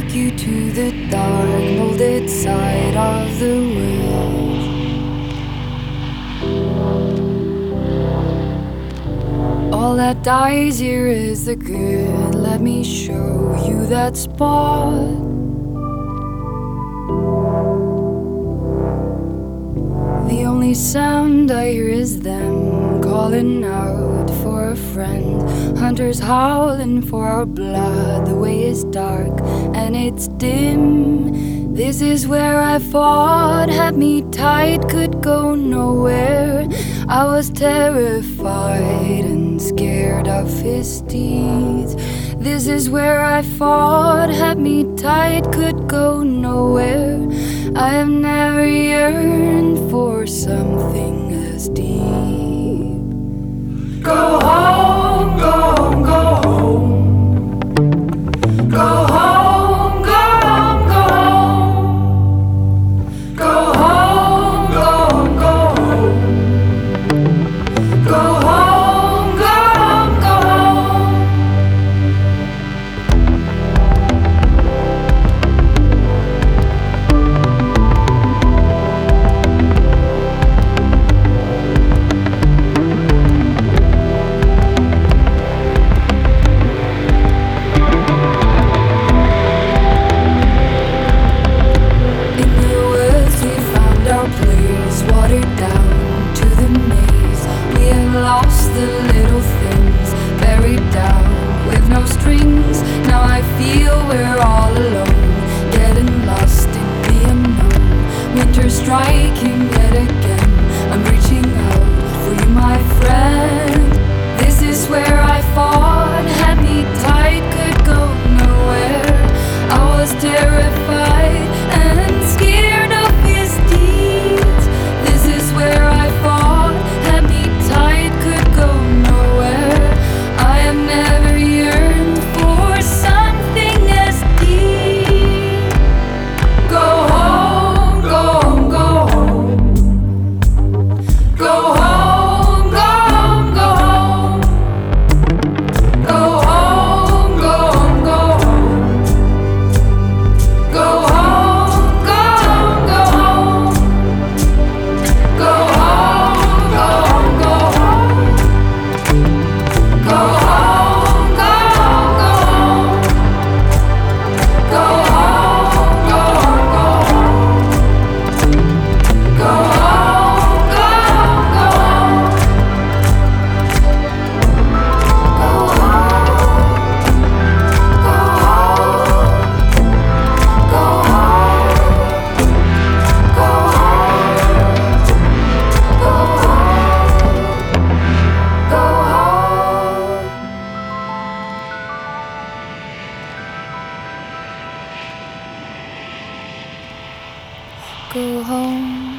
take you to the dark, molded side of the world. All that dies here is the good. Let me show you that spot. The only sound I hear is them calling out for a friend. Hunters howling for our blood. The way is dark and it's dim. This is where I fought. Had me tight, could go nowhere. I was terrified and scared of his teeth. This is where I fought. Had me tight, could go nowhere. I have never yearned for something as deep. Go home, go home, go home. Go home, go home, go home. Go home, go home, go home. Go home, go home, go home. Watered down to the maze. We have lost the little things, buried down with no strings. Now I feel we're all alone, getting lost in the unknown. Winter striking yet again. I'm reaching out for you, my friend. This is where I fought, had me tight, could go nowhere. I was terrified and scared of his deeds. This is where I fought, had me tight, could go nowhere. I have never yearned for something as deep. Go home, go home, go home. Go home, go home, go home. Go home, go home, go home. Go home, go home, go home. Go home, go home, go home. Go home, go home, go home. Go home, go home, go home. Go home, go home, go home. Go home. Go home.